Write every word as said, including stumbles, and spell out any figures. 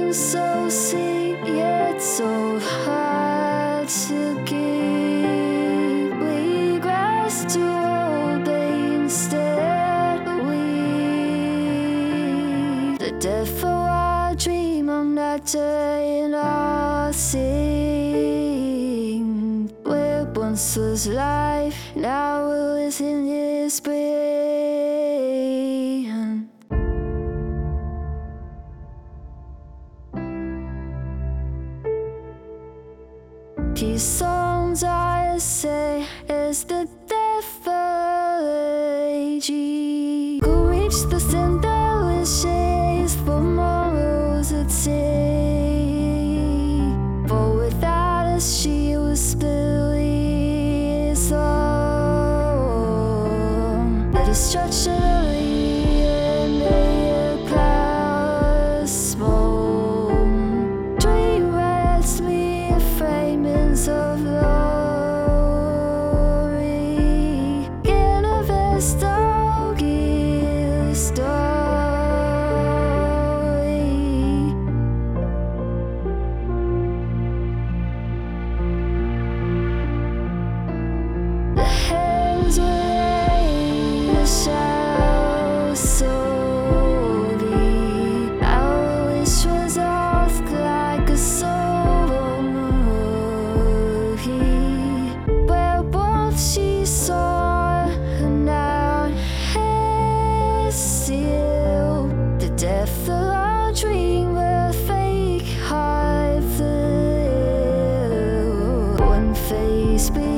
seems so sweet yet so hard to keep. We grasp to obey instead. We, the death of our dream, I'm not dying or sing. Where once was life, now we're within this brain. These songs I say is the devil age. Go reach the center with shades for morals at sea. For without us she was still his own. The destruction of the end made a cloud smoke. Dream rats me fragments of glory. Get a vest, I'll give a story. The hands were laid, the shadows slowly. Our wish was off like a soul movie. Where once she saw her now has sealed the death of our dream, a fake heart filled. One face